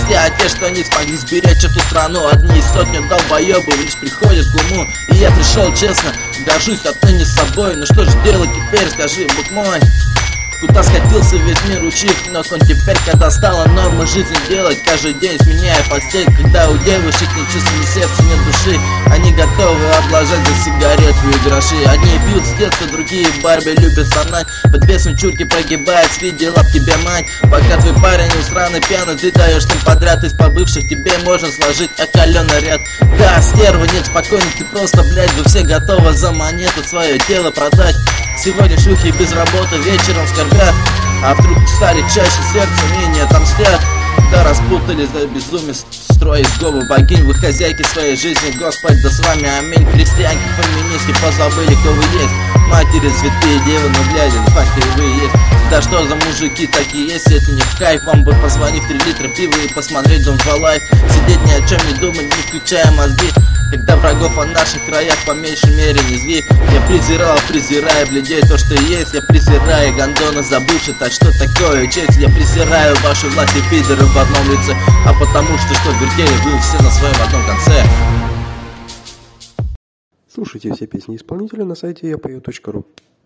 власти, а те, что не смогли сберечь эту страну. Одни из сотни долбоебов лишь приходят к уму. И я пришел честно, горжусь отныне собой. Ну что же делать теперь, скажи, бог мой? Куда скатился весь мир, учив ног он теперь, когда стала нормой жизни делать каждый день, сменяя постель. Когда у девушек ни чувств, ни сердца, нет души, они готовы обложать за сигарету и гроши. Одни пьют с детства, другие в Барби любят стонать. Под весом чурки прогибает, видела в тебе мать. Пока твой парень усраный пьяный, ты даешь им подряд. Из побывших тебе можно сложить окаленный ряд. Да, стерва, нет, спокойно, ты просто, блядь, вы все готовы за монету свое тело продать. Сегодня шлюхи без работы, вечером скорбят, а вдруг стали чаще, сердце менее отомстят. Да распутались до безумия, строя из головы богинь. Вы хозяйки своей жизни, Господь, да с вами аминь. Христианки, феминистки, позабыли, кто вы есть. Матери, святые девы, ну глядя, на факторе вы есть. Да что за мужики такие, если это не в кайф? Вам бы позвонить 3 литра пива и посмотреть Дом 2 Лайф. Сидеть ни о чем не думать, не включая мозги. Когда врагов о наших краях по меньшей мере не зви. Я презираю людей, то что есть. Я презираю гондона забывший, так что такое честь. Я презираю вашу власть и пидоров в одном лице. А потому что вертели вы все на своем одном конце. Слушайте все песни исполнителя на сайте yapayot.ru.